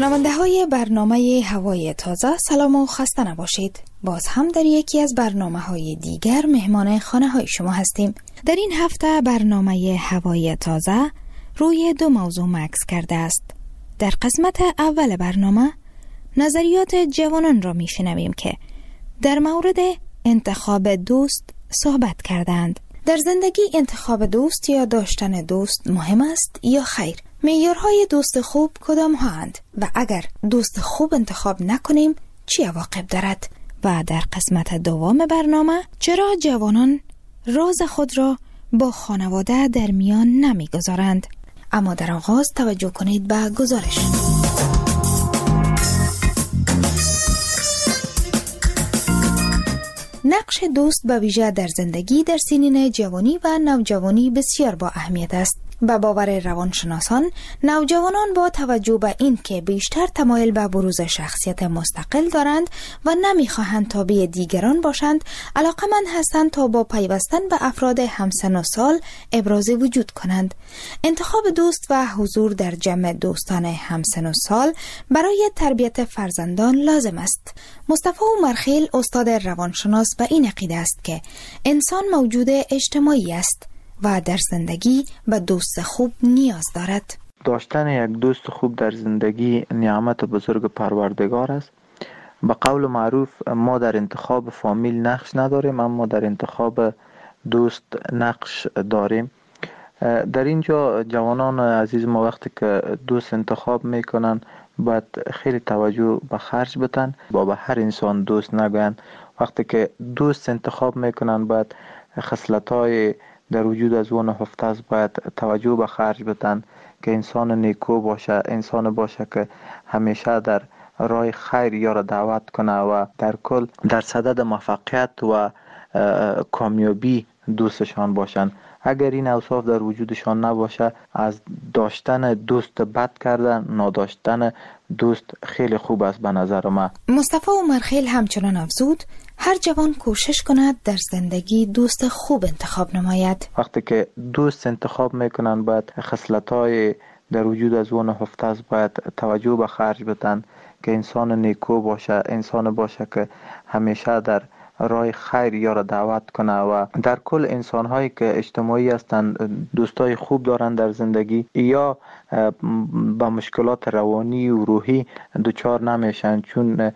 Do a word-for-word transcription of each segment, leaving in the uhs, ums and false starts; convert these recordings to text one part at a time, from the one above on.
شنونده های برنامه هوای تازه، سلام و خسته نباشید. باز هم در یکی از برنامه های دیگر مهمان خانه های شما هستیم. در این هفته برنامه هوای تازه روی دو موضوع مکس کرده است. در قسمت اول برنامه نظریات جوانان را می شنویم که در مورد انتخاب دوست صحبت کردند. در زندگی انتخاب دوست یا داشتن دوست مهم است یا خیر؟ معیارهای دوست خوب کدام هاند و اگر دوست خوب انتخاب نکنیم چی عواقب دارد؟ و در قسمت دوم برنامه چرا جوانان راز خود را با خانواده در میان نمیگذارند؟ اما در آغاز توجه کنید به گزارش. نقش دوست به ویژه در زندگی در سنین جوانی و نوجوانی بسیار با اهمیت است. به باور روانشناسان، نوجوانان با توجه به این که بیشتر تمایل به بروز شخصیت مستقل دارند و نمیخواهند تابع دیگران باشند، علاقمند هستند تا با پیوستن به افراد همسن و سال ابراز وجود کنند. انتخاب دوست و حضور در جمع دوستان همسن و سال برای تربیت فرزندان لازم است. مصطفی عمرخیل، استاد روانشناس، به این عقیده است که انسان موجود اجتماعی است و در زندگی به دوست خوب نیاز دارد. داشتن یک دوست خوب در زندگی نعمت بزرگ پروردگار است. به قول معروف ما در انتخاب فامیل نقش نداریم، اما در انتخاب دوست نقش داریم. در اینجا جوانان عزیز ما وقتی که دوست انتخاب میکنن باید خیلی توجه به خرج بدن، با به هر انسان دوست نگوین. وقتی که دوست انتخاب میکنن باید خصلت‌های در وجود از اون نهفته است، باید توجه به خرج بدن که انسان نیکو باشه، انسان باشه که همیشه در راه خیر یارا دعوت کنه و در کل در صدد موفقیت و کامیابی دوستشان باشن. اگر این اوصاف در وجودشان نباشه، از داشتن دوست بد کردن نداشتن دوست خیلی خوب است به نظر من. مصطفی عمرخیل همچنان افزود هر جوان کوشش کند در زندگی دوست خوب انتخاب نماید. وقتی که دوست انتخاب میکنن باید خصلت‌های در وجود از اون نهفته است، باید توجه به خرج بدن که انسان نیکو باشه، انسان باشه که همیشه در راه خیر یارا دعوت کنه و در کل انسان هایی که اجتماعی هستند، دوستای خوب دارن در زندگی یا با مشکلات روانی و روحی دچار نمیشن، چون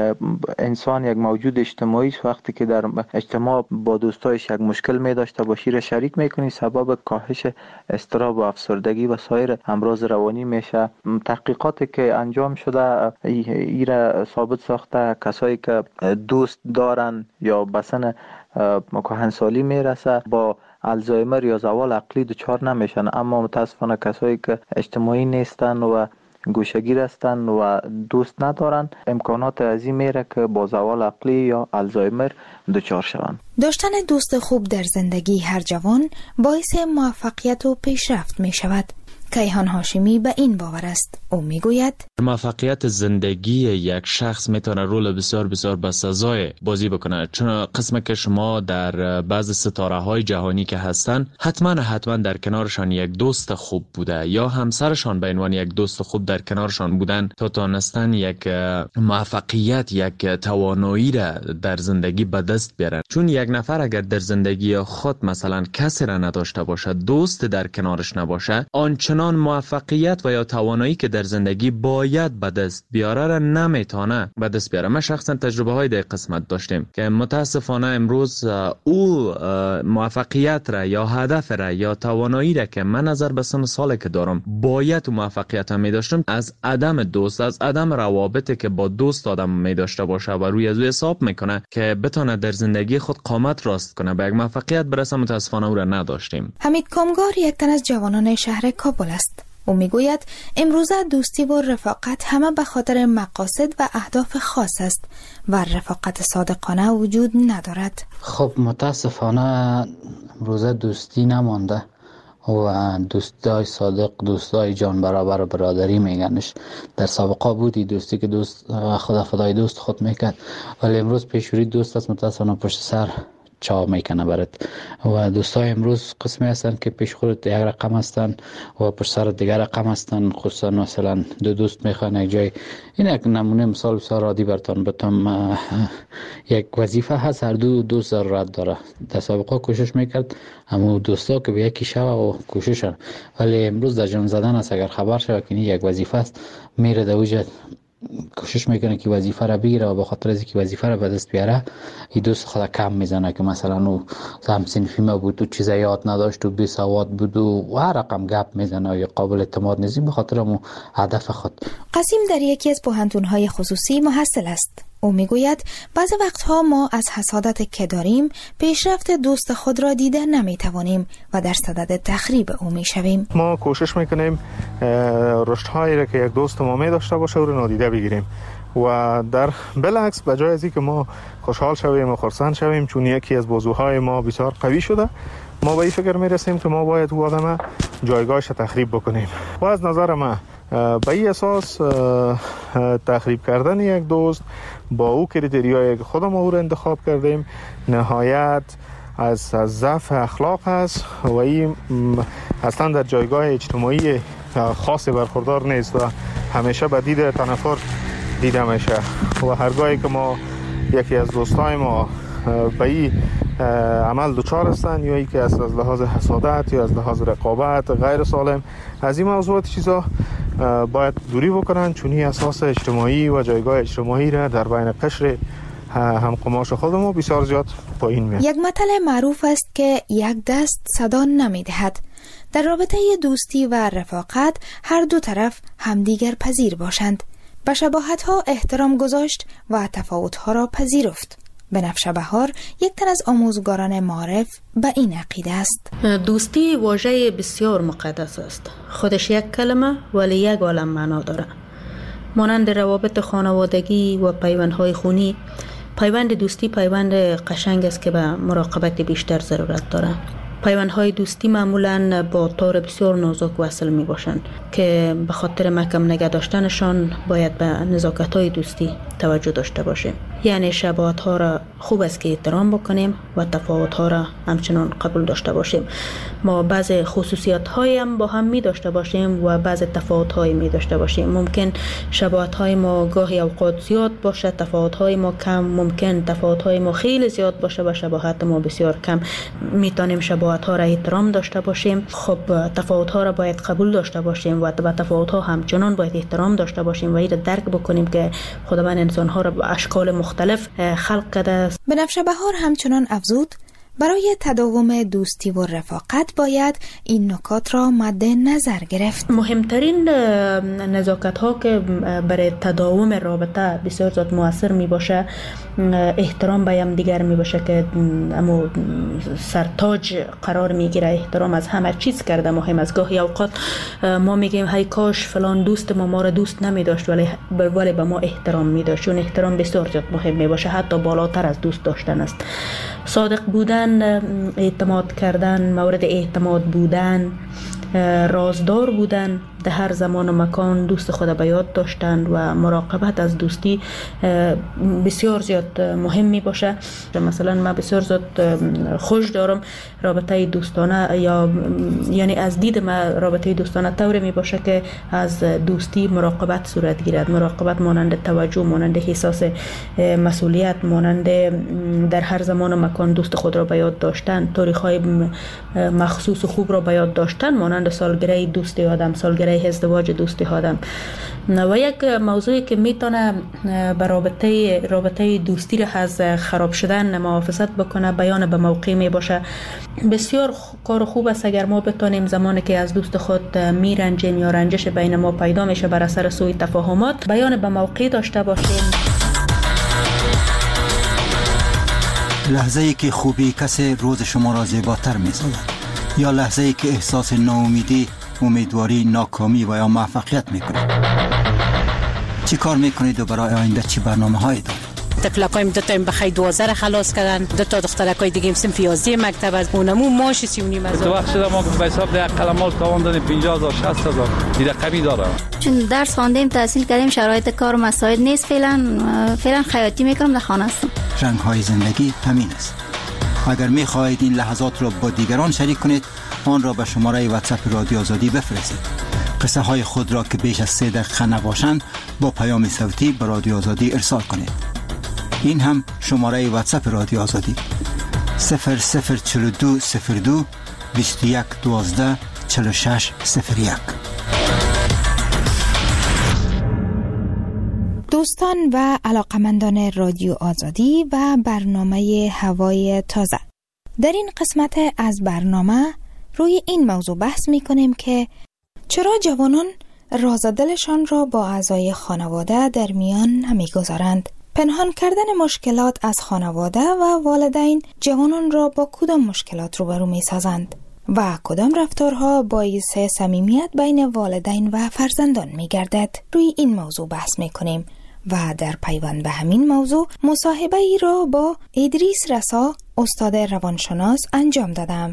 انسان یک موجود اجتماعی است. وقتی که در اجتماع با دوستایش یک مشکل می داشته باشی را شریک میکنی، سبب کاهش اضطراب و افسردگی و سایر امراض روانی میشه. تحقیقاتی که انجام شده ایره ثابت ساخته کسایی که دوست دارن یا بسن کهنسالی میرسه با الزایمر یا زوال عقلی دچار نمیشن، اما متاسفانه کسایی که اجتماعی نیستن و گوشه‌گیر هستند و دوست ندارن امکانات عظیم میره که با زوال عقلی یا الزایمر دچار شوند. داشتن دوست خوب در زندگی هر جوان باعث موفقیت و پیشرفت می شود. کیهان هاشمی به این باور است. او میگوید موفقیت زندگی یک شخص میتونه رول بسیار بسیار بسزای بازی بکنه، چون قسم که شما در بعض ستاره های جهانی که هستن حتما حتما در کنارشان یک دوست خوب بوده یا همسرشان به عنوان یک دوست خوب در کنارشان بودن تا تونستن یک موفقیت، یک توانایی را در زندگی به دست بیارن. چون یک نفر اگر در زندگی خود مثلا کسی را نداشته باشه، دوست در کنارش نباشه، آنچنان موفقیت و یا توانایی که در زندگی باید به دست بیاره را نمیتونه به دست بیاره. ما شخصا تجربه های در قسمت داشتیم که متاسفانه امروز او موفقیت را یا هدف را یا توانایی را که من نظر به سن سالی که دارم باید موفقیت هم می داشتم، از عدم دوست، از عدم روابطی که با دوست آدم می داشته باشه و روی از او حساب میکنه که بتونه در زندگی خود قامت راست کنه به یک موفقیت برسه، متاسفانه او را نداشتیم. حمید کامگار یک تن از جوانان شهر کابل است. او میگوید امروزه دوستی و رفاقت همه به خاطر مقاصد و اهداف خاص است و رفاقت صادقانه وجود ندارد. خب متاسفانه امروزه دوستی نمانده و دوستای صادق، دوستای جان برابر برادری میگنش. در سابقه بودی دوستی که دوست خدا فدای دوست خود میکرد، ولی امروز پیشوری دوست است متاسفانه پشت سر چا میکنه برات. و دوستای امروز قسمی هستن که پیش خودت یک رقم هستن و پر سر دیگر رقم هستن. خصوصا مثلا دو دوست میخوان یک جای، این یک نمونه مثال بسیار عادی براتون بتم. یک وظیفه هست، هر دو دوست ضرورت داره. در سابقه کوشش میکرد اما دوستا که به یکی شوه و کوششن، ولی امروز در جان زدن است. اگر خبر شوه که یک وظیفه است، میره در وجه کوشش میکنه که وظیفه را بگیره و به خاطر از اینکه وظیفه را به دست بیاره این دوست خود کم میزنه که مثلا او هم صنفی ما بود و چیزا یاد نداشت و بی سواد بود و هر رقم گپ میزنه یا قابل اعتماد نیست به خاطر مو هدف خود. قاسم در یکی از پوهنتون‌های خصوصی محصل است. او میگوید بعضی وقتها ما از حسادت که داریم پیشرفت دوست خود را دیده نمیتوانیم و در صدد تخریب او میشویم. ما کوشش میکنیم رشدهایی را که یک دوست ما می داشته باشه او را نادیده بگیریم و در بالعکس به جای از اینکه ما خوشحال شویم و خرسند شویم چون یکی از بازوهای ما بسیار قوی شده، ما به این فکر میرسیم که ما باید او آدم جایگاهش تخریب بکنیم. و از نظر من به این اساس تخریب کردن یک دوست با او کریتریایی که خودم او را انتخاب کردیم نهایت از از ضعف اخلاق است و این اصلا در جایگاه اجتماعی خاصی برخوردار نیست و همیشه به دید تنفر دیده میشه. و هرگاهی که ما یکی از دوستای ما به این عمل دچار هستند یا ای که از لحاظ حسادت یا از لحاظ رقابت غیر سالم از این موضوعات چیزا باید دوری بکنن، چون این اساس اجتماعی و جایگاه اجتماعی را در بین قشر هم قماش خودمون بسیار زیاد پایین میاد. یک متل معروف است که یک دست صدا نمیدهد. در رابطه دوستی و رفاقت هر دو طرف همدیگر پذیر باشند، به شباهت‌ها احترام گذاشت و تفاوت‌ها را پذیرفت. بنفشه بهار یک تن از آموزگاران معارف به این عقیده است. دوستی واژه بسیار مقدس است. خودش یک کلمه ولی یک عالم معنا داره. مانند روابط خانوادگی و پیوندهای خونی، پیوند دوستی پیوند قشنگ است که به مراقبت بیشتر ضرورت داره. پیوندهای دوستی معمولاً با تار بسیار نازک وصل می باشند که به خاطر محکم نگه داشتنشان باید به نزاکت‌های دوستی توجه داشته باشیم. یعنی شباهت‌ها را خوب است که احترام بکنیم و تفاوت‌ها را همچنان قبول داشته باشیم. ما بعض خصوصیت‌هایی هم با هم می داشته باشیم و بعض تفاوت‌هایی می داشته باشیم. ممکن شباهت‌های ما گاهی اوقات زیاد باشه، تفاوت‌های ما کم. ممکن تفاوت‌های ما خیلی زیاد باشه و شباهت ما بسیار کم. می‌تونیم شباهت‌ها را احترام داشته باشیم. خب تفاوت‌ها را باید قبول داشته باشیم و به تفاوت‌ها همچنان باید احترام داشته باشیم و این را درک بکنیم که خداوند انسان‌ها را به اشکال مختلف خلق کرده است. بنفشه بهار همچنان افزود برای تداوم دوستی و رفاقت باید این نکات را مد نظر گرفت. مهمترین نزاکت ها که برای تداوم رابطه بسیار زیاد مؤثر می باشه احترام به هم دیگر می باشه که اما سرتاج قرار می گیره. احترام از همه چیز کرده مهم است. گاهی اوقات ما میگیم هی کاش فلان دوست ما ما را دوست نمی داشت ولی ولی به ما احترام می داشت. چون احترام بسیار زیاد مهم می باشه، حتی بالاتر از دوست داشتن است. صادق بودن، اعتماد کردن، مورد اعتماد بودن، رازدار بودن، در هر زمان و مکان دوست خود به یاد داشتن و مراقبت از دوستی بسیار زیاد مهم می باشه. مثلا من بسیار زیاد خوش دارم رابطه دوستانه، یا یعنی از دید من رابطه دوستانه طوری می باشه که از دوستی مراقبت صورت گیرد. مراقبت مانند توجه، مانند احساس مسئولیت، مانند در هر زمان و مکان دوست خود را به یاد داشتن، تاریخ‌های مخصوص و خوب را به یاد داشتن، مانند سالگره دوستی آدم، سالگره ازدواج دوستی آدم. و یک موضوعی که میتونه به رابطه رابطه دوستی را از خراب شدن محافظت بکنه بیان به موقع می باشه. بسیار کار خوب است اگر ما بتونیم زمانی که از دوست خود میرنجیم یا رنجش بین ما پیدا میشه بر اثر سوء تفاهمات بیان به موقع داشته باشیم. لحظه ای که خوبی کسی روز شما را زیباتر می‌سازد یا لحظه ای که احساس ناامیدی، امیدواری، ناکامی و یا موفقیت میکنید. چی کار میکنید و برای آینده چی برنامه هایی دارید؟ تکلکایم دو تا این بخی دوازده خلاص کردن، دو تا دخترکای دیگه صنف یازده مکتب از اونمو ماش سی و نیم هزار. تو وقت شده ما به حساب ده قلمال تاوان دادیم پنجاه هزار شصت هزار این رقمی داره. چون درس خواندیم تحصیل کردیم شرایط کار و مساعد نیست. فعلا فعلا خیاطی میکنم در خانه هستم. رنگ های زندگی همین است. اگر می خواهید این لحظات را با دیگران شریک کنید، آن را به شماره واتساپ رادیو آزادی بفرستید. قصه های خود را که بیش از سه دقیقه نباشند با پیام صوتی به رادیو آزادی ارسال کنید. این هم شماره واتساپ رادیو آزادی صفر صفر چهل و دو صفر دو بیست و یک دوازده چهل و شش صفر یک. دوستان و علاقمندان رادیو آزادی و برنامه هوای تازه، در این قسمت از برنامه روی این موضوع بحث می کنیم که چرا جوانان راز دلشان را با اعضای خانواده در میان نمی گذارند. پنهان کردن مشکلات از خانواده و والدین جوانان را با کدام مشکلات روبرو می سازند و کدام رفتارها باعث صمیمیت بین والدین و فرزندان می گردد. روی این موضوع بحث می کنیم و در پیوند به همین موضوع مصاحبه ای را با ادریس رسا، استاد روانشناس انجام دادم.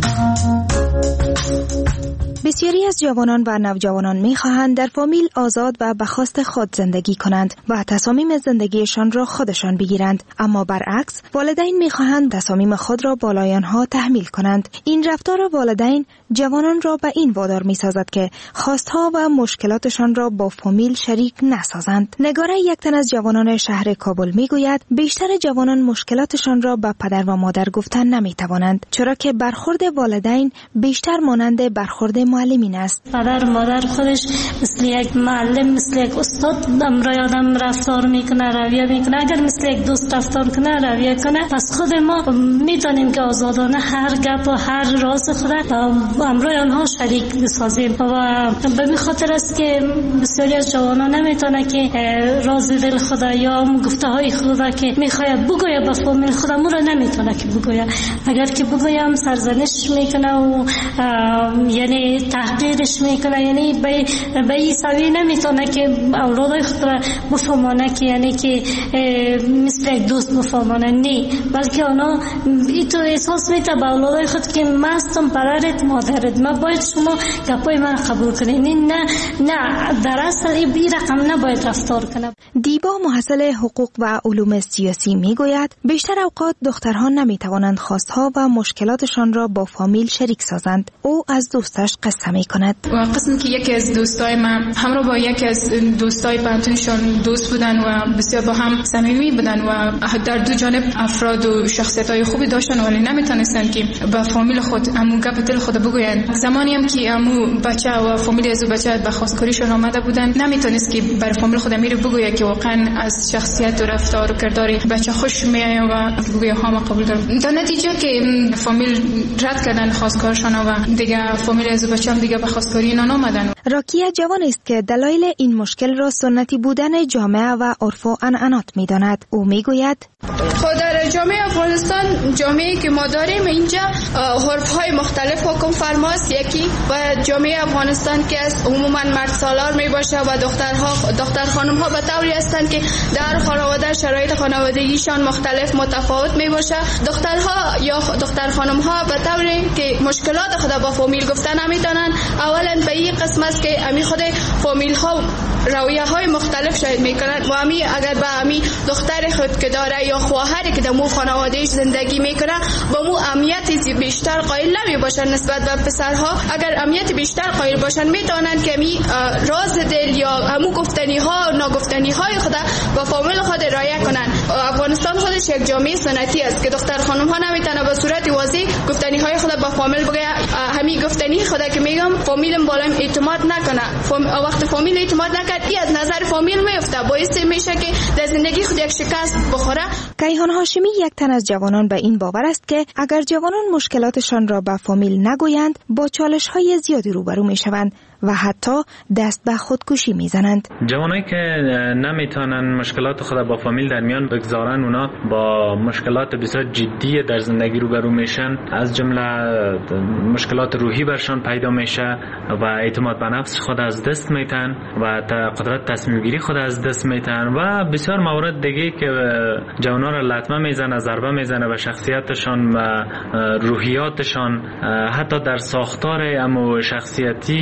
بسیاری از جوانان و نوجوانان می‌خواهند در فامیل آزاد و به خواست خود زندگی کنند و تصامیم زندگیشان را خودشان بگیرند، اما برعکس والدین می‌خواهند تصامیم خود را بالای آنها تحمیل کنند. این رفتار والدین جوانان را به این وادار می‌سازد که خواستها و مشکلاتشان را با فامیل شریک نسازند. نگاره یک تن از جوانان شهر کابل می‌گوید بیشتر جوانان مشکلاتشان را به پدر و مادر گفتن نمی‌توانند، چرا که برخورد والدین بیشتر مانند برخورد معلمین است. پدر و مادر خودش مثل یک معلم، مثل یک استاد امرای آدم رفتار میکنه، رویه میکنه. اگر مثل یک دوست رفتار کنه، رویه کنه، پس خود ما میتونیم که آزادانه هر گپ و هر راز خود امرای آنها شریک بسازیم. و به این خاطر است که بسیاری از جوانان نمیتونه که راز دل خود یا گفته های خود که میخواد بگویه به فامیل خود مو را نمیتونه که بگویه. اگر که بگویم سرزنش میکنه و یعنی تحقیرش میکنه، یعنی به به این سوی نمیتونه که اولادای خود را بفهمانه که یعنی که مثل یک دوست بفهمانه، نه، بلکه اونا این تو احساس میته به اولادای خود که من هستم پدرت مادرت، من باید شما گپای من قبول کنید. نه نه در اصل این رقم نباید رفتار کنه. دیبا محصل حقوق و علوم سیاسی میگوید بیشتر اوقات دخترها نمیتوانند خواستها و مشکلاتشان را با فامیل شریک سازند. او از دوستش قصه می کند. قسمی که یکی از دوستای من همراه با یکی از دوستای پنتونشون دوست بودن و بسیار با هم صمیمی بودن و در دو جانب افراد و شخصیت‌های خوبی داشتن، ولی نمیتونستن که با فامیل خود امو گپ دل خود بگویند. زمانی هم که امو بچه و فامیل از بچه به خواستگاریشون آمده بودن، نمیتونست که بر فامیل خود امیر بگوید که واقعا از شخصیت و رفتار و کردار بچه خوش میآید و بگوید ها ما قبول دارم. در نتیجه که فامیل رد کردن خواستگارشون و دیگه فامیل از بچه هم دیگه به خواستگاری اینا نامدن. راکیه جوان است که دلایل این مشکل را سنتی بودن جامعه و عرف و عنعنات می‌داند. او میگوید خود در جامعه افغانستان، جامعه‌ای که ما داریم اینجا عرف‌های مختلف حکم فرماست. یکی و جامعه افغانستان که از عموما مرد سالار میباشه و دخترها دختر خانم‌ها به طوری هستند که در خانواده شرایط خانوادگیشان مختلف متفاوت میباشه. دخترها یا دختر خانم‌ها به طوری که مشکلات خود با فامیل گفتن نمیتونن. اولا به این قسم است که امی خود فامیل ها رویه های مختلف شاید میکنن و امی اگر به امی دختر خود که داره یا خواهری که در مو خانوادهش زندگی میکنه با مو اهمیت بیشتر قائل نمی باشن نسبت به پسرها. اگر اهمیت بیشتر قائل باشن میتونن که امی راز دل یا همو گفتنی ها ناگفتنی های خود با فامیل خود رعایت کنن. افغانستان خودش یک جامعه سنتی است که دختر خانم ها نمیتونه به صورت واضح گفتنی های خود با فامیل بگه. همین گفتنی خود که میگم فامیلم بالایم اعتماد نکنه. فام... وقت فامیل اعتماد نکرد ای از نظر فامیل میفته، باعث میشه که در زندگی خود یک شکست بخوره. کیهان هاشمی یک تن از جوانان به این باور است که اگر جوانان مشکلاتشان را به فامیل نگویند با چالش های زیادی روبرو میشوند و حتی دست به خودکشی میزنند. جوانایی که نمیتونن مشکلات خود با فامیل در میان بگذارن، اونا با مشکلات بسیار جدی در زندگی روبرو میشن، از جمله مشکلات روحی برشان پیدا میشه و اعتماد به نفس خود از دست میتن و قدرت تصمیم گیری خود از دست میتن و بسیار موارد دیگه که جوانا را لطمه میزنه، ضربه میزنه به شخصیتشان و روحیاتشان، حتی در ساختار امو شخصیتیشان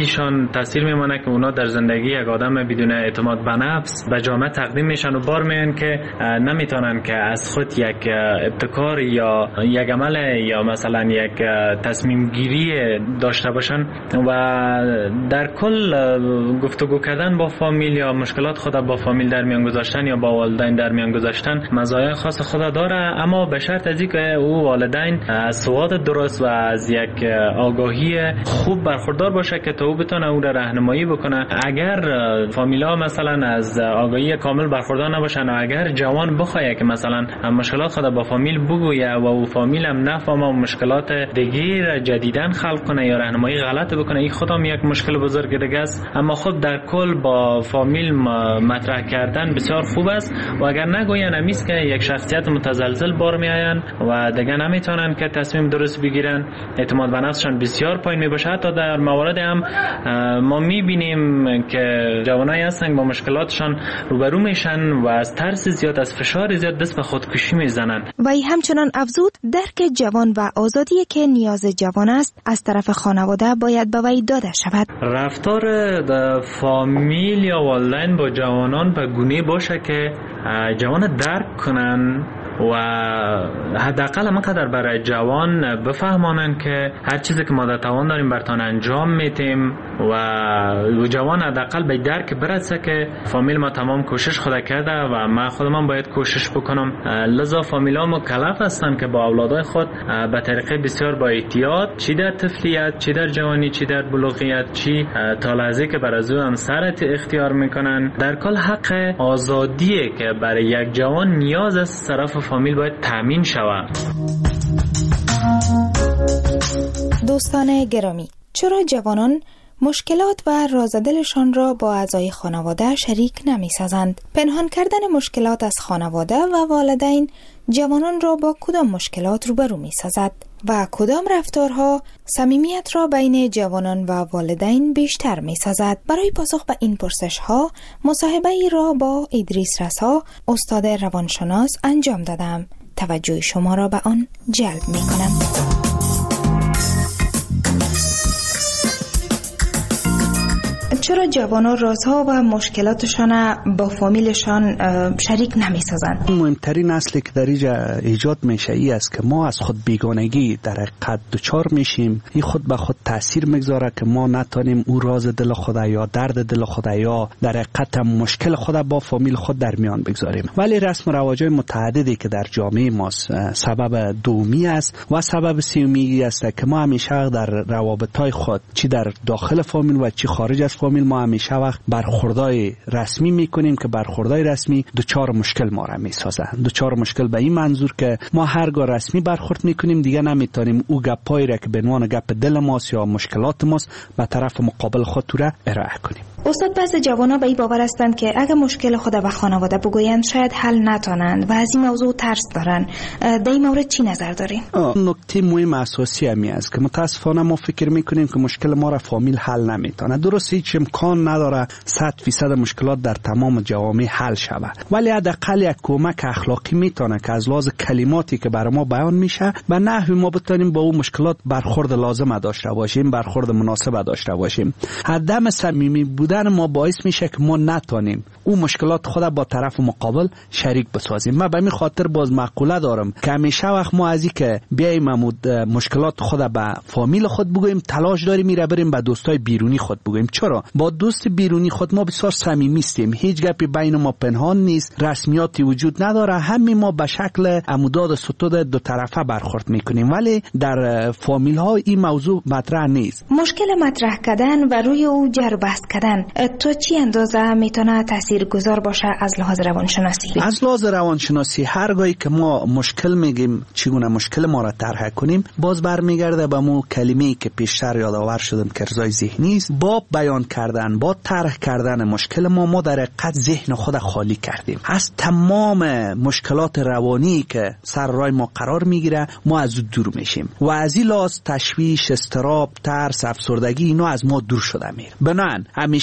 روشان تاثیر میمونه که اونا در زندگی یک آدم بدون اعتماد به نفس به جامعه تقدیم میشن و بار میان که نمیتونن که از خود یک ابتکار یا یک عمل یا مثلا یک تصمیم گیری داشته باشن و در کل گفتگو کردن با فامیل یا مشکلات خود با فامیل در میان گذاشتن یا با والدین در میان گذاشتن مزایای خاص خود داره، اما به شرط از اینکه او والدین از سواد درست و از یک آگاهی خوب برخوردار باشه که تا او بتونه او را راهنمایی بکنه. اگر فامیلا مثلا از آگاهی کامل برخوردار نباشن و اگر جوان بخواد که مثلا مشکلات خود با فامیل بگویه و او فامیل هم نفهمه و مشکلات دیگه را جدیدن خلق کنه یا راهنمایی غلط بکنه، این خودم یک مشکل بزرگ دیگه است. اما خب در کل با فامیل مطرح کردن بسیار خوب است و اگر نگوین همیست که یک شخصیت متزلزل بار میآین و دیگه نمیتونن که تصمیم درست بگیرن، اعتماد به نفسشان بسیار پایین میباشه. حتی در موارد هم ما میبینیم که جوانایی هستن با مشکلاتشان روبرو میشن و از ترس زیاد، از فشار زیاد دست به خودکشی میزنن. وی همچنان افزود درک جوان و آزادی که نیاز جوان است از طرف خانواده باید به وی داده شود. رفتار فامیل یا والدین با جوانان به گونه باشه که جوان درک کنن و حداقل همانقدر برای جوان بفهمانن که هر چیزی که ما در توان داریم برتان انجام میتیم و جوان حداقل به درک برسه که فامیل ما تمام کوشش خود کرده و ما خودم باید کوشش بکنم. لذا فامیل ها مکلف هستن که با اولادای خود به طریقه بسیار با احتیاط، چی در طفلیت، چی در جوانی، چی در بلوغیت، چی تا لحظه که برای او همسرت اختیار میکنن، در کل حق آزادیه که برای یک جوان نیاز از طرف فامیل باید تامین شود. دوستان گرامی، چرا جوانان مشکلات و رازدلشان را با اعضای خانواده شریک نمی سازند؟ پنهان کردن مشکلات از خانواده و والدین جوانان را با کدام مشکلات روبرو می سازد و کدام رفتارها صمیمیت را بین جوانان و والدین بیشتر می سازد؟ برای پاسخ به این پرسش ها مصاحبه ای را با ادریس رسا، استاد روانشناس انجام دادم. توجه شما را به آن جلب می کنم. چرا جوانان رازها و مشکلاتشان با فامیلشان شریک نمی سازند؟ مهمترین اصلی که در اینجا ایجاد میشه ای است که ما از خود بیگانگی در حقیقت دچار میشیم. این خود به خود تاثیر میگذاره که ما نتونیم او راز دل خود یا درد دل خود یا در حقیقت مشکل خود با فامیل خود در میان بگذاریم. ولی رسم و رواج‌های متعددی که در جامعه ما سبب دومی است و سبب سومی است که ما همیشه در روابط‌های خود چی در داخل فامیل و چی خارج از فامیل ما همیشه وقت برخوردای رسمی میکنیم که برخوردای رسمی دوچار مشکل ما را میسازه. دوچار مشکل به این منظور که ما هرگاه رسمی برخورد میکنیم دیگه نمیتونیم او گپایی را که به عنوان گپ دل ماست یا مشکلات ماست به طرف مقابل خود را ارائه کنیم. استاد، بعضی جوانا به این باور هستند که اگه مشکل خود به خانواده بگویند شاید حل نتونند و از این موضوع ترس دارن. در این مورد چی نظر دارین؟ نکته مهم اساسی همی است که متاسفانه ما فکر میکنیم که مشکل ما را فامیل حل نمیتونه. درست هیچ امکان نداره صد فیصد مشکلات در تمام جوامع حل شود، ولی حداقل یک کمک اخلاقی میتونه که از لحاظ کلماتی که برای ما بیان میشه به نحوی ما بتونیم با اون مشکلات برخورد لازم داشته باشیم، برخورد مناسب داشته باشیم. عدم صمیمی بودن ما باعث میشه که ما نتونیم اون مشکلات خود با طرف مقابل شریک بسازیم. من به این خاطر باز مقوله دارم که همیشه وقت ما از این که بیایم مشکلات خود به فامیل خود بگوییم تلاش داریم میره بریم به دوستای بیرونی خود بگوییم. چرا؟ با دوست بیرونی خود ما بسیار صمیمی هستیم، هیچ گپی بین ما پنهان نیست، رسمیاتی وجود نداره، همین ما به شکل عموداد ستود دو طرفه برخورد میکنیم، ولی در فامیل ها این موضوع مطرح نیست. مشکل مطرح کردن و روی او جر و بحث کردن تو چی اندازه میتونه تاثیرگذار باشه از لحاظ روانشناسی؟ از لحاظ روانشناسی هرگاهی که ما مشکل میگیم چگونه مشکل ما را طرح کنیم، باز برمیگرده به مو کلمه‌ای که پیشتر یادآور شدم که ارضای ذهنی است. با بیان کردن، با طرح کردن مشکل ما ما در حقیقت ذهن خود خالی کردیم از تمام مشکلات روانی که سر راه ما قرار میگیره. ما از دور میشیم و از این لحاظ تشویش، اضطراب، ترس، افسردگی اینا از ما دور شده میره. بنابراین همیشه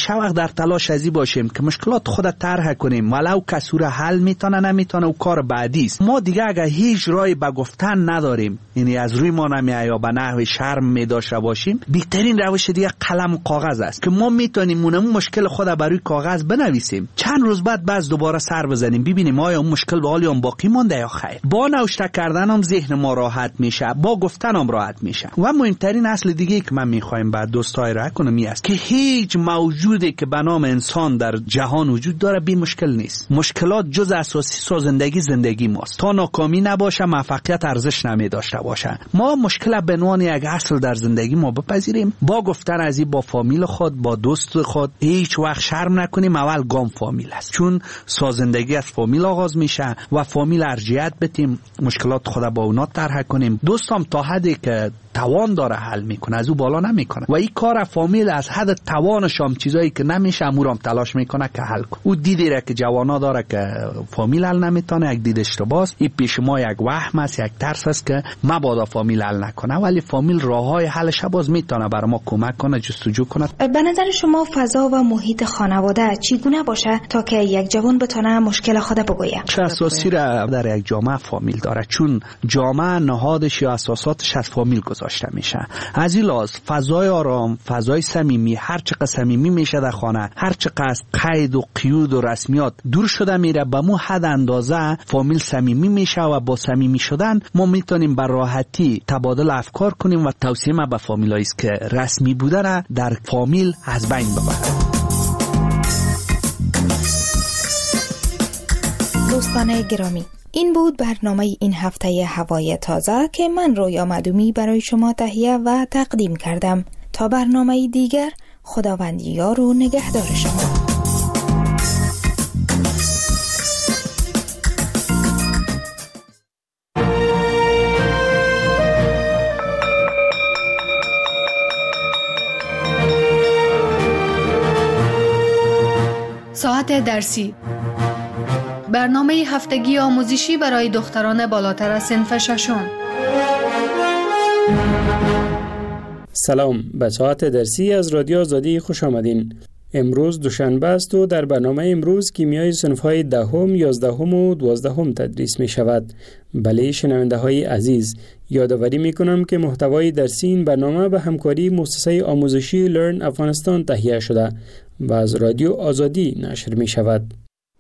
همیشه وقت در تلاش ازی باشیم که مشکلات خود طرح کنیم، ولو کسور حل میتونه نمیتونه و کار بعدی است. ما دیگه اگر هیچ راهی به گفتن نداریم، یعنی از روی ما نمیاد یا به نحو شرم می داشته باشیم، بهترین روش دیگه قلم و کاغذ است که ما میتونیم اون مشکل خود بر روی کاغذ بنویسیم، چند روز بعد باز دوباره سر بزنیم ببینیم آیا اون مشکل به حال اون باقی مونده یا خیر. با نوشته کردن هم ذهن ما راحت میشه، با گفتن هم راحت میشه. و مهمترین اصل دیگه که من میخوایم بعد دوستای را کنم می است که هیچ موجودی که به نام انسان در جهان وجود داره بی مشکل نیست. مشکلات جز اساسی سازندگی زندگی ماست. تا ناکامی نباشه موفقیت ارزش نمی داشته باشه. ما مشکل به عنوان یک اصل در زندگی ما بپذیریم، با گفتن از این با فامیل خود، با دوست خود هیچ وقت شرم نکنیم. اول گام فامیل است، چون سازندگی از فامیل آغاز میشه و فامیل ارجحیت بدیم، مشکلات خود با اونا طرح کنیم. دوستم تا حدی که توان داره حل میکنه، از او بالا نمیکنه و این کار فامیل از حد توانش هم چیزایی که نمیشه امورم تلاش میکنه که حل کنه. او دیدی را که جوانا داره که فامیل حل نمیتونه، یک دید اشتباهه. این پیش ما یک وهم است، یک ترس است که مبادا فامیل حل نکنه، ولی فامیل راههای حلش باز میتونه برای ما کمک کنه، جستجو کنه. به نظر شما فضا و محیط خانواده چگونه باشه تا که یک جوان بتونه مشکل خود بگویه؟ چه اساسی را در یک جامعه فامیل داره، چون جامعه نهادش یا اساساتش از فامیل گذاشته میشه. از این لحاظ فضای آرام، فضای صمیمی، هر چقدر صمیمی میشه در خانه، هر چقدر از قید و قیود و رسمیات دور شده میره، به مو حد اندازه فامیل صمیمی میشه و با صمیمی شدن ما میتونیم بر راحتی تبادل افکار کنیم و توصیه ما به فامیلایی است که رسمی بودن در فامیل از بین ببرد. دوستان گرامی، این بود برنامه این هفته هوای تازه که من رویا مدومی برای شما تهیه و تقدیم کردم. تا برنامه دیگر، خداوند یار و نگهدار شما. ساعت درسی، برنامه هفتگی آموزشی برای دختران بالاتر از صنف ششم. سلام، به ساعت درسی از رادیو آزادی خوش آمدین. امروز دوشنبه است و در برنامه امروز کیمیای صنف‌های دهم، یازدهم و دوازدهم تدریس می شود. بله شنونده های عزیز، یادآوری می کنم که محتوای درسی این برنامه به همکاری مؤسسه آموزشی لرن افغانستان تهیه شده و از رادیو آزادی نشر می شود.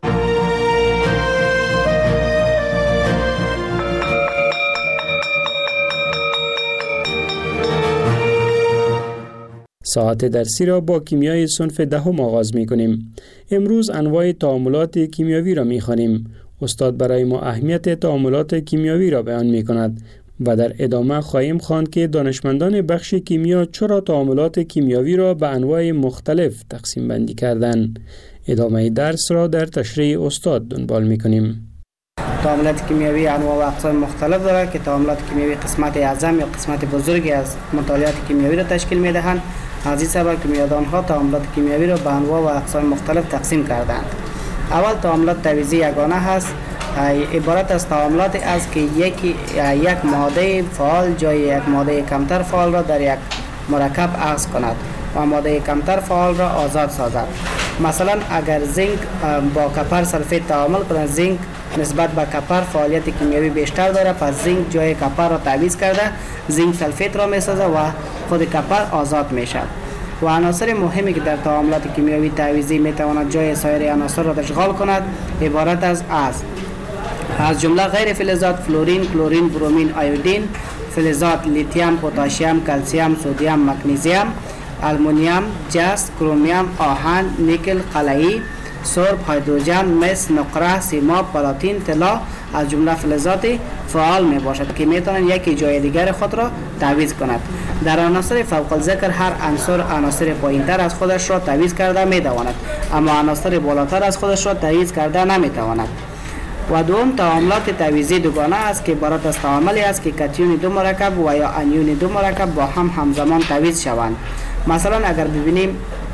ساعت درسی را با کیمیای صنف دهم آغاز می کنیم. امروز انواع تعاملات کیمیاوی را می خوانیم. استاد برای ما اهمیت تعاملات کیمیاوی را بیان می کند و در ادامه خواهیم خواند که دانشمندان بخش کیمیا چرا تعاملات کیمیاوی را به انواع مختلف تقسیم بندی کردند. ادامه درس را در تشریح استاد دنبال می کنیم. تعاملات کیمیاوی انواع و اقسام مختلف دارد که تعاملات کیمیاوی قسمت اعظم یا قسمت بزرگی از مطالعات کیمیاوی را تشکیل می دهند. از این سبب کیمیادانها تعاملات کیمیاوی را به انواع و اقسام مختلف تقسیم کردند. اول تعاملات تعویضی یگانه هست، عبارت از تعاملاتی است که یکی یک ماده فعال جای یک ماده کمتر فعال را در یک مرکب اخذ کند و ماده کمتر فعال را آزاد سازد. مثلا اگر زینک با کپر سلفیت تعامل کند، زینک نسبت به کپر فعالیت کیمیاوی بیشتر داره، پس زینک جای کپر را تعویض کرده زینک سلفیت را میسازه و خود کپر آزاد میشه. و عناصر مهمی که در تعاملات کیمیاوی تعویضی میتواند جای سایر عناصر را اشغال کند عبارت از است از جمله غیر فلزات فلورین، کلورین، برومین، آیودین، فلزات لیتیوم، پتاسیم، کلسیم، سدیم، مگنیزیم، آلومینیوم، جست، کرومیوم، آهن، نیکل، قلعی، سرب، هیدروژن، مس، نقره، سیماب، پلاتین، طلا از جمله فلزات فعال می باشد که می توانند یکی جای دیگر خود را تعویض کند. در عناصر فوق الذکر هر عنصر عناصر پایینتر از خودش را تعویض کرده می تواند، اما عناصر بالاتر از خودش را تعویض کرده نمی تواند. و دوم تعاملات تعویضی دوگانه است که عبارت از تعاملی است که کاتیون دو مرکب و یا انیون دو مرکب با هم همزمان تعویض شوند. مثلا اگر ببینیم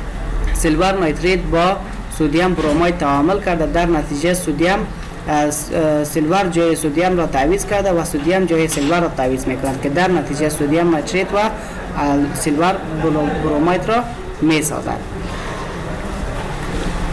سیلور نیتریت با سدیم برومید تعامل کرده، در نتیجه سدیم سیلور جای سدیم را تعویض کرده و سدیم جای سیلور را تعویض میکنند که در نتیجه سدیم نیتریت و سیلور برومید را میسازد.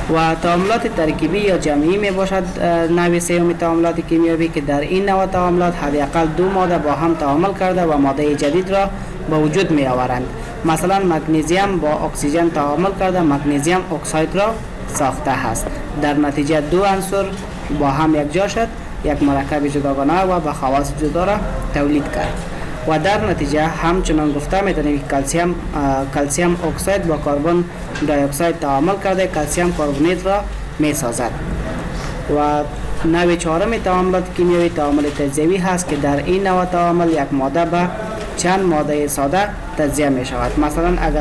و تعاملات ترکیبی یا جمعی می باشد نوع سوم تعاملات کیمیایی که در این نوع تعاملات حداقل دو ماده با هم تعامل کرده و ماده جدید را به وجود می آورند. مثلا مگنیزیم با اکسیژن تعامل کرده مگنیزیم اکساید را ساخته است. در نتیجه دو عنصر با هم یک جا شد، یک مرکب جداگانه و با خواص جدا را تولید کرد و در نتیجه همچنان گفته میتونیم که کلسیم کلسیم اکساید با کربن دی اکساید تعامل کرده کلسیم کربونیت را می سازد. و نوع چهارم تعاملات کیمیایی تعامل تجزیوی هست که در این نوع تعامل یک ماده به چند ماده ساده تجزیه می شود. مثلا اگر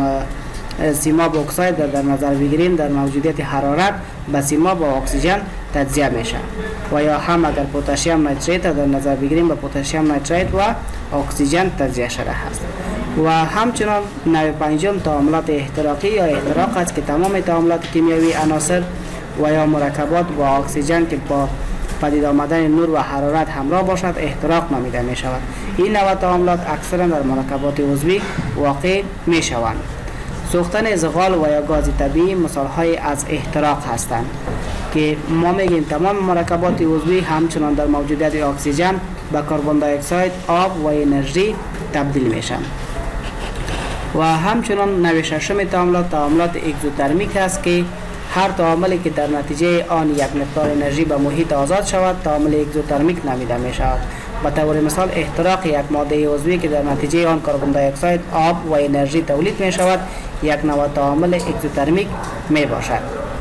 سیماب اکساید در نظر بگیریم در موجودیت حرارت به سیماب با اکسیژن تجزیه میشه و یا هم اگر پتاسیم نیتریت در نظر بگیریم به پتاسیم نیتریت و اکسیژن تجزیه شده است. و همچنان نوع پنجم تعاملات احتراقی یا احتراق است که تمام تعاملات کیمیایی عناصر و یا مرکبات با اکسیژن که با پدید آمدن نور و حرارت همراه باشد احتراق نامیده می شود. این نوع تعاملات اکثرا در مرکبات عضوی واقع می شوند. سوختن زغال و یا گاز طبیعی مثال های از احتراق هستند که ما میگیم تمام مرکبات عضوی همچنان در موجودیت اکسیژن به کربن دی اکساید، آب و انرژی تبدیل میشن. و همچنان نوع ششم تعاملات تعاملات اگزوترمیک است که هر تعاملی که در نتیجه آن یک مقدار انرژی به محیط آزاد شود تعامل اگزوترمیک نامیده می شود. به طور مثال احتراق یک ماده عضوی که در نتیجه آن کربن دی اکساید، آب و انرژی تولید می شود یک نوع تعامل اگزوترمیک می باشد.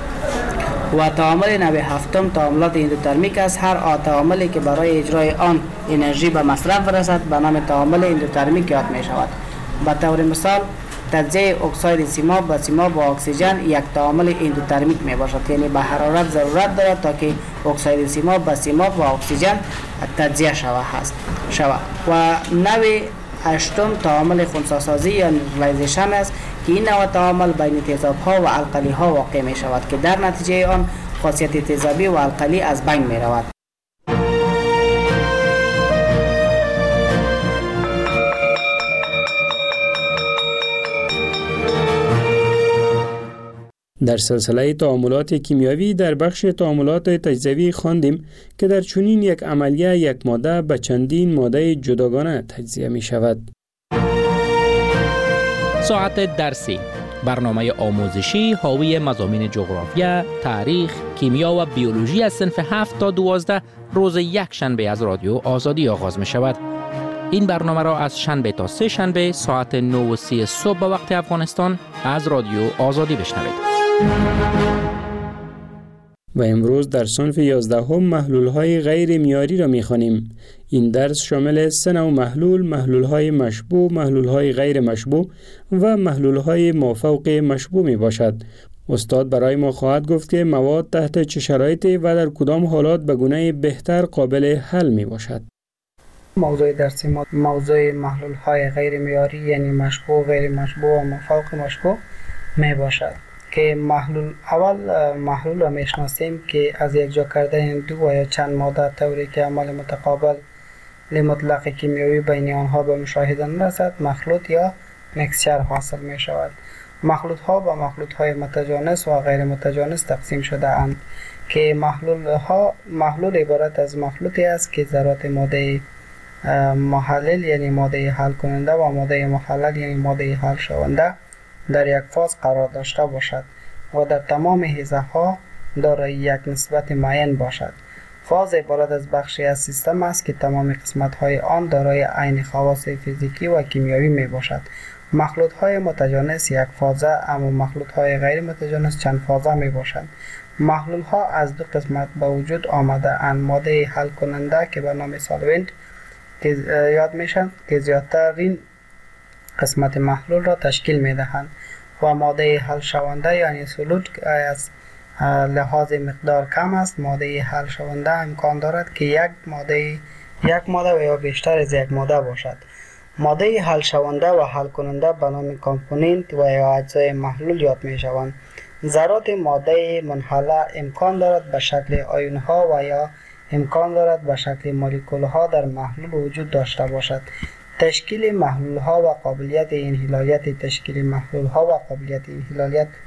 و تعامل نوع هفتم تعاملات اندوترمیک است. هر تعاملی که برای اجرای آن انرژی به مصرف برسد به نام تعامل اندوترمیک یاد می شود. به طور مثال تجزیه اکساید سیماب با سیماب با اکسیژن یک تعامل اندوترمیک می باشد، یعنی به حرارت ضرورت دارد تا که اکساید سیماب با سیماب با اکسیژن تجزیه شود هست شود. و نوع هشتم تعامل خنثی‌سازی یا نیوترالایزیشن است که این نوع تعامل بین تیزاب‌ها و القلی‌ها واقع می شود که در نتیجه آن خاصیت تیزابی و القلی از بین می رود. در سلسله تعاملات کیمیایی در بخش تعاملات تجزیوی خواندیم که در چنین یک عملیه یک ماده به چندین ماده جداگانه تجزیه می شود. ساعت درسی، برنامه آموزشی حاوی مضامین جغرافیا، تاریخ، کیمیا و بیولوژی از صنف هفت تا دوازده روز یک شنبه از رادیو آزادی آغاز می شود. این برنامه را از شنبه تا سه شنبه ساعت نه و سی صبح به وقت افغانستان از رادیو آزادی بشنوید. و امروز در صنف یازدهم محلول‌های غیر معیاری را می‌خوانیم. این درس شامل سه نوع محلول، محلول‌های مشبوع، محلول‌های غیر مشبوع و محلول‌های مافوق مشبوع میباشد. استاد برای ما خواهد گفت که مواد تحت چه شرایطی و در کدام حالات به گونه بهتر قابل حل میباشد. موضوع درسی ما موضوع محلول‌های غیر معیاری یعنی مشبوع، غیر مشبوع و مافوق مشبوع میباشد. که محلول اول محلول را میشناسیم که از یک جا کردن دو و یا چند ماده طوری که عمل متقابل مطلق کیمیایی بین آنها به مشاهده نرسد مخلوط یا مکسچر حاصل می شود. مخلوط ها با مخلوط های متجانس و غیر متجانس تقسیم شده اند که محلول ها محلول عبارت از مخلوطی است که ذرات ماده محلل یعنی ماده حل کننده و ماده محلل یعنی ماده حل شونده در یک فاز قرار داشته باشد و در تمام حیزه ها دارای یک نسبت معین باشد. فاز عبارت از بخشی از سیستم است که تمام قسمت های آن دارای عین خواص فیزیکی و کیمیایی می باشد. مخلوط های متجانس یک فازه اما مخلوط های غیر متجانس چند فازه می باشند. محلول ها از دو قسمت به وجود آمده اند: ماده حل کننده که به نام سالونت که یاد میشن که زیادترین قسمت محلول را تشکیل می دهند و ماده حل شونده یعنی سولوت که از لحاظ مقدار کم است. ماده حل شونده امکان دارد که یک ماده یک ماده و یا بیشتر از یک ماده باشد. ماده حل شونده و حل کننده به نام کامپوننت و یا اجزای محلول یاد می شوند. ذرات ماده منحله امکان دارد به شکل آیون ها و یا امکان دارد به شکل مولکول ها در محلول وجود داشته باشد. تشکیل محلول ها و قابلیت انحلالیت تشکیل محلول ها و قابلیت انحلالیت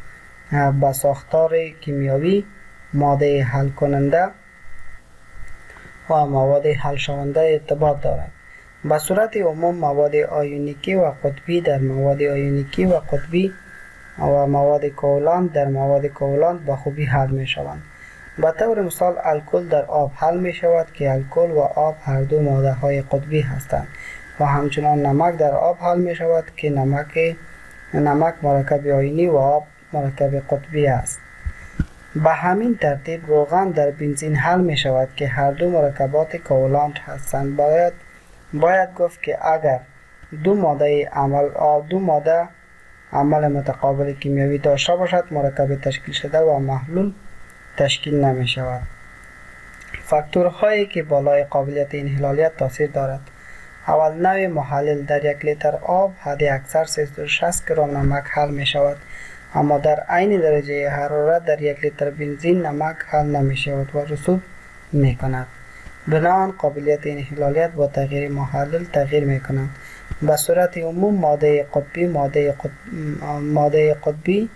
به ساختار کیمیایی، ماده حل کننده و مواد حل شونده ارتباط دارد. به صورت عموم مواد آیونیکی و قطبی در مواد آیونیکی و قطبی و مواد کوالانت در مواد کوالانت به خوبی حل می شوند. به طور مثال الکل در آب حل می شود که الکل و آب هر دو ماده های قطبی هستند و همچنان نمک در آب حل می شود که نمک نمک مرکب آیونی و آب مرکب قطبی است. به همین ترتیب روغن در بنزین حل می شود که هر دو مرکبات کوالانت هستند. باید باید گفت که اگر دو ماده عمل دو ماده عمل متقابل کیمیایی داشته باشد مرکب تشکیل شده و محلول تشکیل نمی شود. فاکتورهایی که بالای قابلیت انحلالیت تاثیر دارد: اول، نوع محلل در یک لیتر آب حد اکثر سیصد و شصت گرم نمک حل می شود، اما در عین درجه حرارت در یک لیتر بنزین نمک حل نمی شود و رسوب می کند. بنابراین قابلیت انحلالیت با تغییر محلل تغییر می کند. به صورت عموم ماده قطبی ماده قطب... ماده قطبی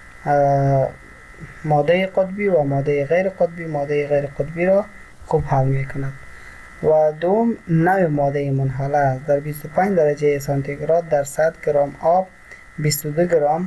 ماده قطبی و ماده غیر قطبی ماده غیر قطبی را خوب حل می کند. و دوم، نوع ماده منحله است. در بیست و پنج درجه سانتیگراد در صد گرم آب بیست و دو گرم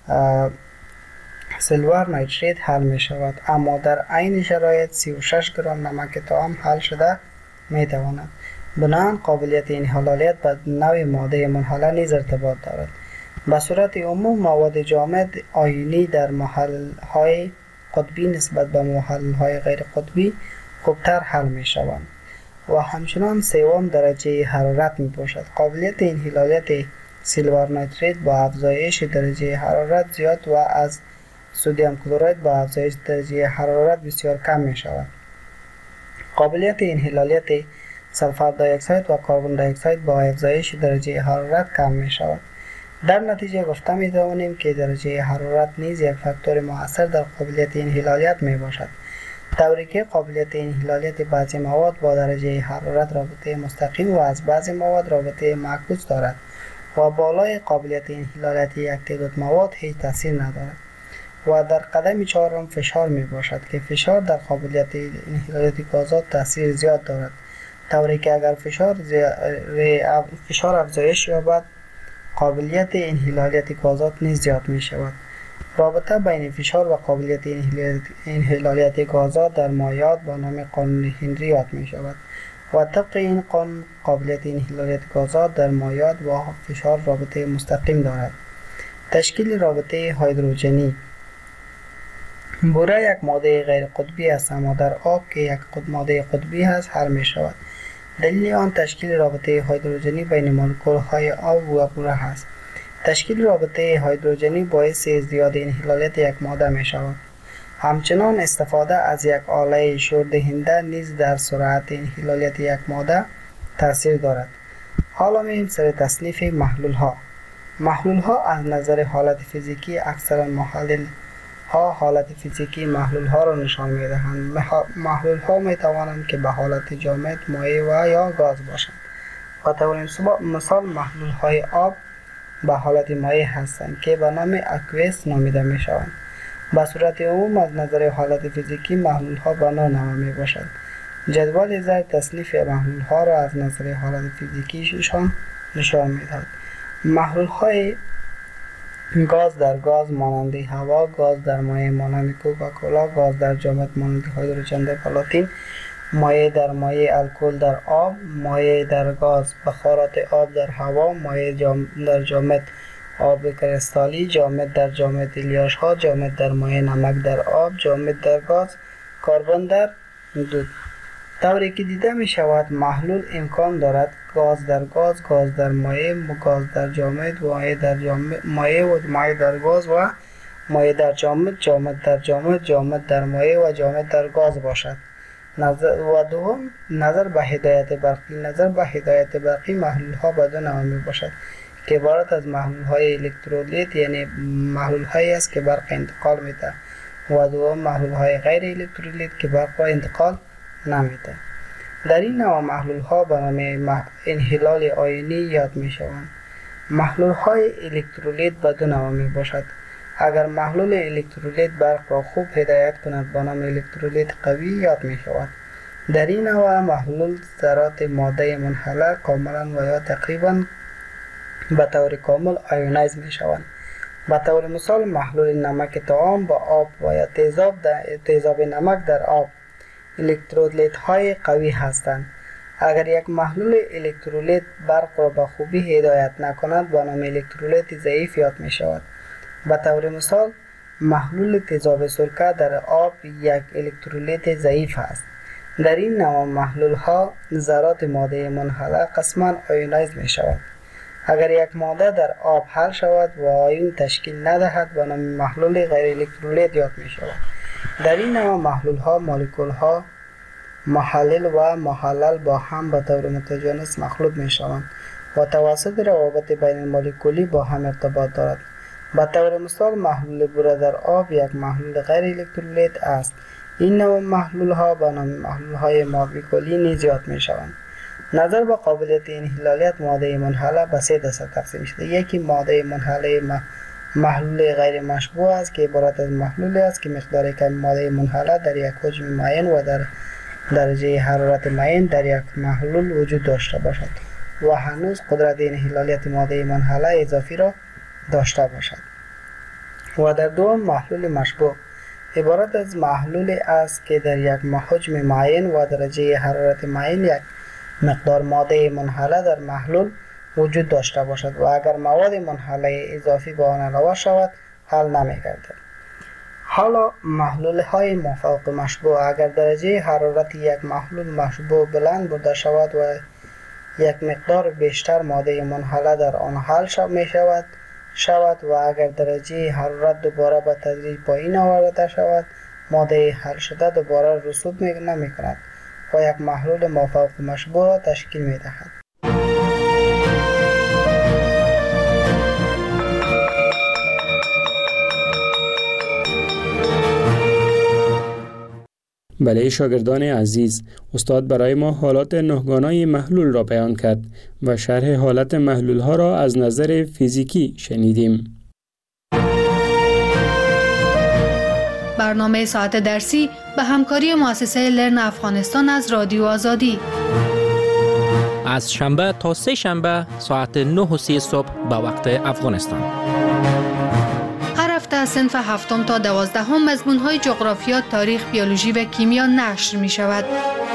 سیلور نیتریت حل می شود، اما در عین شرایط سی و شش گرم نمک طعام حل شده می تواند. بنابراین قابلیت انحلالیت به نوع ماده منحله نیز ارتباط دارد. به صورت عموم مواد جامد آیونی در محلل های قطبی نسبت به محلل های غیر قطبی خوبتر حل می شوند و همچنان سوم درجه حرارت می باشد. قابلیت انحلالیت سیلور نیتریت با افزایش درجه حرارت زیاد و از سدیم کلراید با افزایش درجه حرارت بسیار کم می شود. قابلیت انحلالیت سلفر دی اکساید و کربن دی اکساید با افزایش درجه حرارت کم می شود. در نتیجه گفته می توانیم که درجه حرارت نیز یک فاکتور مؤثر در قابلیت انحلالیت می باشد، طوری که قابلیت انحلالیت بعضی مواد با درجه حرارت رابطه مستقیم و از بعضی مواد رابطه معکوس دارد و بالای قابلیت انحلالیت یک تعداد مواد هیچ تاثیر ندارد. و در قدم چهارم فشار می باشد که فشار در قابلیت انحلالیت گازات تاثیر زیاد دارد، طوری که اگر فشار فشار افزایش یابد قابلیت انحلالیت گازات نیز زیاد می شود. رابطه بین فشار و قابلیت انحلالیت گازات در مایعات با نام قانون هنری یاد می شود و طبق این قانون قابلیت انحلالیت گازات در مایعات با فشار رابطه مستقیم دارد. تشکیل رابطه هیدروژنی: بوره یک ماده غیر قطبی است اما در آب که یک ماده قطبی است حل می شود. دلیل آن تشکیل رابطه هیدروژنی بین مولکول های آب و بوره است. تشکیل رابطه هیدروژنی باعث ازدیاد انحلالیت یک ماده می شود. همچنان استفاده از یک آله شوردهنده نیز در سرعت انحلالیت یک ماده تاثیر دارد. حالا می‌ریم سر تصنیف محلول ها. محلول ها از نظر حالت فیزیکی اکثرا محلل ها حالت فیزیکی محلول ها را نشان می دهند. محلول ها می توانند که به حالت جامد، مایع و یا گاز باشند. و طور مثال محلول های آب به حالت مایع هستند که به نام اکویس نامیده می شوند. به صورت عموم از نظر حالت فیزیکی محلول ها به نوع نما می باشند. جدول زیر تصنیف محلول ها را از نظر حالت فیزیکیشان نشان می دهد. محلول های گاز در گاز مانند هوا، گاز در مایع مانند کوکاکولا، گاز در جامد مانند هیدروژن در پلاتین، مایع در مایع الکل در آب، مایع در گاز بخارات آب در هوا، مایع جام در جامد آب کریستالی، جامد در جامد الیاش ها، جامد در مایع نمک در آب، جامد در گاز کربن در دود. طوری که دیده می شود محلول امکان دارد گاز در گاز، گاز در مایع، گاز در جامد، مایع در جامد، مایع و مایع در گاز و مایع در جامد، جامد در جامد، جامد در مایع و جامد در گاز باشد. نظر و دوم نظر به هدایت برقی. نظر به هدایت برقی محلول ها به دو نوع می باشد که عبارت از محلول های الکترولیت یعنی محلول هایی است که برق انتقال می ده و دوم محلول های غیر الکترولیت که برق را انتقال نمی ده. در این نوع محلول ها به نام انحلال آیونی یاد می شوند. محلول های الکترولیت به دو نوع می باشد: اگر محلول الکترولیت برق را خوب هدایت کند با نام الکترولیت قوی یاد می شود. در این نوع محلول ذرات ماده منحله کاملا و یا تقریبا به طور کامل آیونایز می شوند. به طور مثال محلول نمک طعام با آب و یا تیزاب تیزاب نمک در آب الکترولیت های قوی هستند. اگر یک محلول الکترولیت برق را به خوبی هدایت نکند با نام الکترولیت ضعیف یاد می شود. به طور مثال محلول تیزاب سرکه در آب یک الکترولیت ضعیف است. در این نوع محلول ها ذرات ماده منحله قسما آیونایز می شود. اگر یک ماده در آب حل شود و آیون تشکیل ندهد با نام محلول غیر الکترولیت یاد می شود. در این نوع محلول ها مولکول ها محلل و محلل با هم به طور متجانس مخلوط می شوند و توسط روابط بین المولکولی با هم ارتباط دارد. به طور مثال محلول بوره در آب یک محلول غیر الکترولیت است. این نوع محلول ها به نام محلول های مولکولی نیز یاد می شوند. نظر به قابلیت انحلالیت ماده منحله به سه دسته تقسیم شده. یکی ماده منحله محلول غیر مشبوع است که عبارت از محلولی است که مقدار کم ماده منحله در یک حجم معین و در درجه حرارت معین در یک محلول وجود داشته باشد و هنوز قدرت انحلالیت ماده منحله اضافی را داشته باشد. و در دوم محلول مشبوع عبارت از محلولی است که در یک حجم معین و درجه حرارت معین یک مقدار ماده منحله در محلول وجود داشته باشد و اگر مواد منحله اضافی به آن علاوه شود حل نمی‌گردد. حالا محلول های مافوق مشبوع اگر درجه حرارت یک محلول مشبوع بلند برده شود و یک مقدار بیشتر ماده منحله در آن حل شود می شود شود و اگر درجه حرارت دوباره به تدریج پایین آورده شود ماده حل شده دوباره رسوب نمی کند و یک محلول مافوق مشبوع تشکیل می دهد. بله شاگردان عزیز، استاد برای ما حالات نهگانای محلول را بیان کرد و شرح حالت محلول ها را از نظر فیزیکی شنیدیم. برنامه ساعت درسی به همکاری مؤسسه لرن افغانستان از رادیو آزادی از شنبه تا سه شنبه ساعت نه و سی صبح به وقت افغانستان. هفته صنف هفتم تا دوازدهم مضمون‌های جغرافیا، تاریخ، بیولوژی و کیمیا نشر می شود.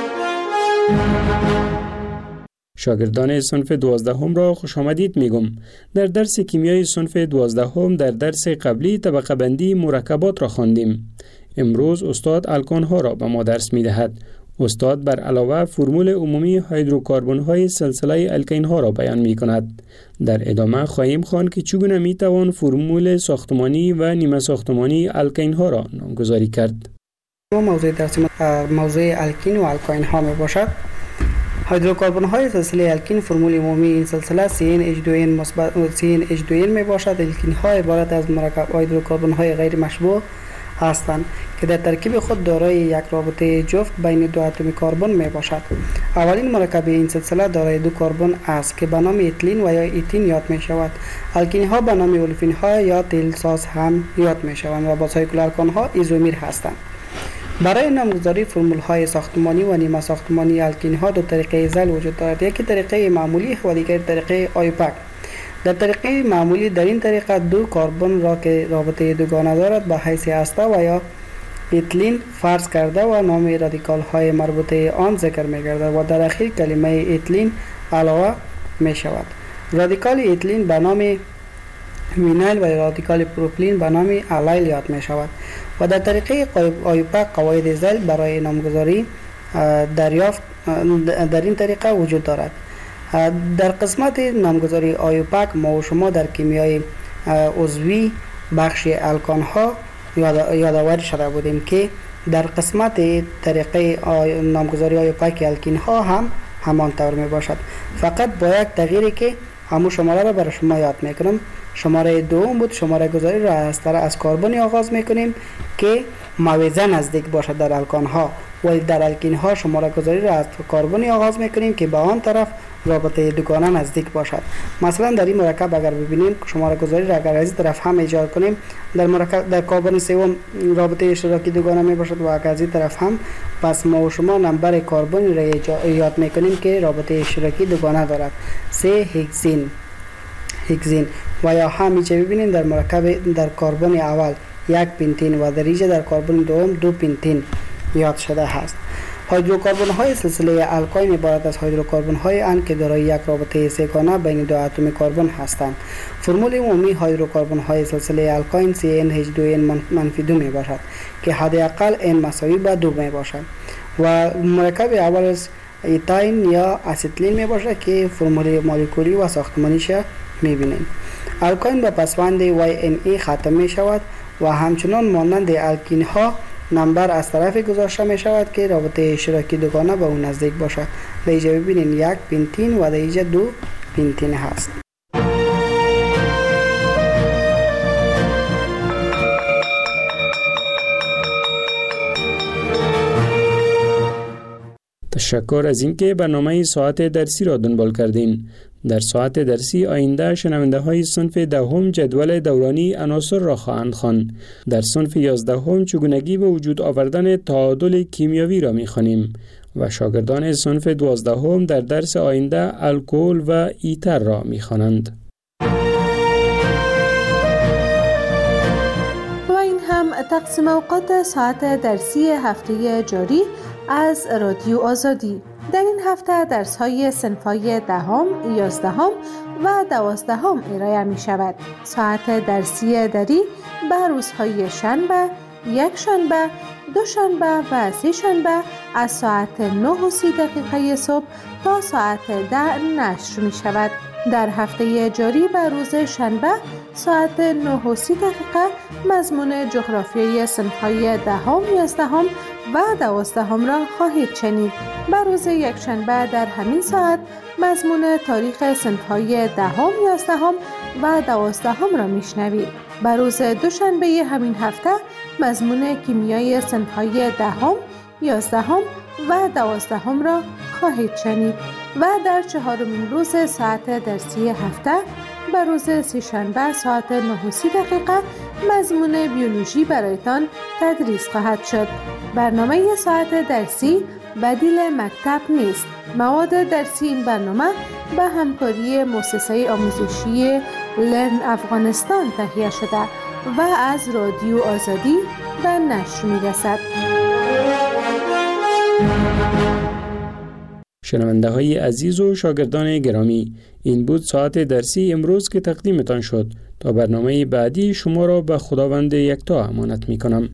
شاگردان صنف دوازدهم را خوش آمدید میگم. در درس کیمیای صنف دوازدهم در درس قبلی طبقه بندی مرکبات را خواندیم. امروز استاد الکان ها را به ما درس می دهد. استاد بر علاوه فرمول عمومی هیدروکاربن های سلسله الکین ها را بیان می کند. در ادامه خواهیم خواند که چگونه می توان فرمول ساختمانی و نیمه ساختمانی الکین ها را نامگذاری کرد. موضوع درس موضوع الکین و الکین ها می باشد. هیدروکاربن های سلسله الکین فرمول عمومی این سلسله سی ان اچ دو ان مثبت سی ان اچ دو ان می باشد. الکین ها عبارت از مرکب هیدروکاربن های غیر مشبوع هستند که در ترکیب خود دارای یک رابطه جفت بین دو اتم کربن می باشد. اولین مرکب این سلسله دارای دو کربن است که به نام اتیلین و یا ایتین یاد می شود. الکین ها به نام اولفین ها یا تیل ساز هم یاد می شوند و با سایکل الکان ها ایزومیر هستند. برای نامگذاری فرمول های ساختمانی و نیمه ساختمانی الکین ها دو طریقه زل وجود دارد. یکی طریقه معمولی و دیگر طریقه آیوپک. در طریقه معمولی در این طریقه دو کربن را که رابطه دوگانه دارد به حیث هسته و یا اتیلین فرض کرده و نام رادیکال های مربوطه آن ذکر می گردد و در اخیر کلمه اتیلین علاوه می شود. رادیکال اتیلین به نام وینایل و رادیکال پروپیلین به نام الیل یاد می شود و در طریقه آیوپک قواعد زل برای نامگذاری دریافت در این طریقه وجود دارد. در قسمت نامگذاری آیوپک ما و شما در کیمیای عضوی بخش الکان ها یادآوری شده بودیم که در قسمت طریقه نامگذاری آیوپک الکین ها هم همان طور می باشد، فقط با یک تغییری که همون شماره را برای شما یاد میکنم. شماره دوم بود. شماره گذاری را از طرف از کربنی آغاز میکنیم که موازه نزدیک باشد در الکان ها، ولی در الکین ها شماره گذاری را از کربنی آغاز میکنیم که به آن طرف رابطه دوگانه نزدیک باشد. مثلا در این مرکب اگر ببینیم شماره گذاری را اگر از این طرف هم ایجاد کنیم در مرکب در کاربن سوم رابطه اشتراکی دوگانه می باشد و اگر از این طرف هم، پس ما و شما نمبر کاربن را ایجاد می کنیم که رابطه اشتراکی دوگانه دارد. سه هگزین هگزین و یا همیشه ببینیم در مرکب در کاربن اول یک پنتین و در اینجا در کاربن دوم دو پنتین یاد شده است. هیدروکاربن های سلسله الکاین عبارت از هیدروکاربن های اند که دارای یک رابطه سه‌گانه بین دو اتم کربن هستند. فرمول عمومی هیدروکاربن های سلسله الکاین سی ان اچ دو ان منفی دو می باشد که حداقل n مساوی به دو می باشد و مرکب اول از ایتاین یا اسیتیلین می باشد که فرمول مولکولی و ساختمانیش می بینیم. الکاین با پسوند وای ان ای ختم می شود و همچنان مانند الکین ها نمبر از طرف گذاشته می شود که رابطه اشتراکی دوگانه به اون نزدیک باشد. در اینجا ببینید یک پنتین و در اینجا دو پنتین هست. تشکر از اینکه برنامه ساعت درسی را دنبال کردین. در ساعت درسی آینده شنونده های صنف دهم جدول دورانی عناصر را خواهند خواند. در صنف یازدهم چگونگی به وجود آوردن تعادل کیمیایی را می‌خوانیم و شاگردان صنف دوازدهم در درس آینده الکل و ایتر را می‌خوانند. و این هم تقسیم اوقات ساعت درسی هفته جاری از رادیو آزادی. در این هفته درس های صنف‌های دهم، یازدهم و دوازدهم ارائه می شود. ساعت درسی دری به روزهای شنبه، یک شنبه، دو شنبه و سه شنبه از ساعت نه و سی دقیقه صبح تا ساعت ده نشر می شود. در هفته جاری به روز شنبه ساعت نه و سی دقیقه مضمون جغرافیای صنف‌های دهم، یازدهم و دوازدهم را خواهید شنید. به روز یکشنبه در همین ساعت مضمون تاریخ صنف‌های دهم، یازدهم و دوازدهم را میشنوید. به روز دوشنبه همین هفته مضمون کیمیای صنف‌های دهم، یازدهم و دوازدهم را خواهید شنید و در چهارمین روز ساعت درسی هفته به روز سه‌شنبه ساعت نه و سی دقیقه مضمون بیولوژی برایتان تدریس خواهد شد. برنامه ساعت درسی بدیل مکتب نیست. مواد درسی این برنامه به همکاری مؤسسه آموزشی لرن افغانستان تهیه شده و از رادیو آزادی به نشر می‌رسد. شنونده های عزیز و شاگردان گرامی، این بود ساعت درسی امروز که تقدیمتان شد. تا برنامه بعدی شما را به خداوند یکتا امانت می کنم.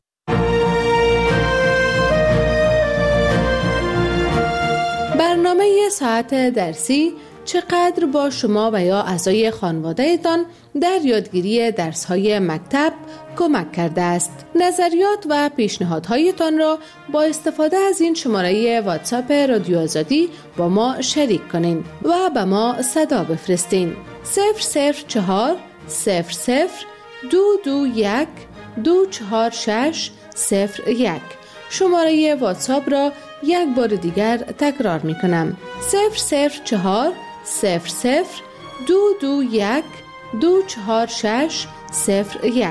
برنامه ساعت درسی چقدر با شما و یا اعضای خانواده‌تان در یادگیری درس‌های مکتب کمک کرده است. نظریات و پیشنهادهایتان را با استفاده از این شماره واتساپ رادیو آزادی با ما شریک کنین و به ما صدا بفرستین. صفر صفر چهار صفر صفر دو دو یک دو چهار شش صفر یک. شماره واتساپ را یک بار دیگر تکرار می کنم. صفر صفر چهار صفر صفر دو دو یک دو چهار شش صفر یک.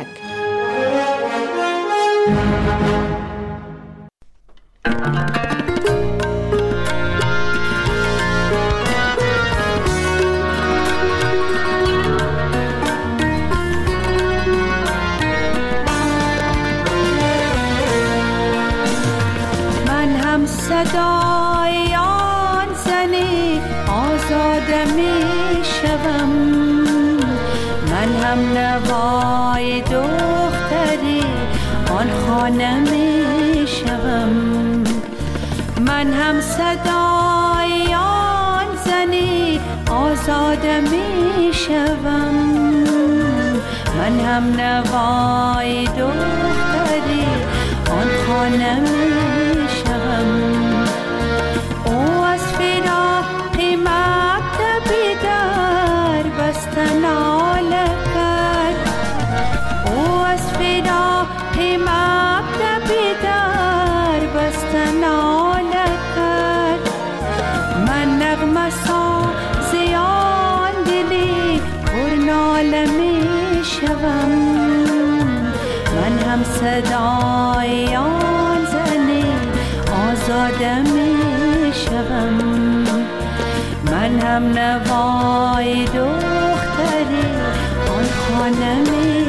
من هم صدای آن زنی آزاده می شوم، من هم نوای دختری آن خانه می شوم، من هم صدای آن زنی آزاده می شوم، من هم نوای دختری آن خانه می شوم. او از فراق مکتبی در بستن ناله کرد، او از فراق مکتبی در بستن ناله کرد، من نغمه سا صدای آن زن آزاده می شوم. من هم نوای دختری آن خانه می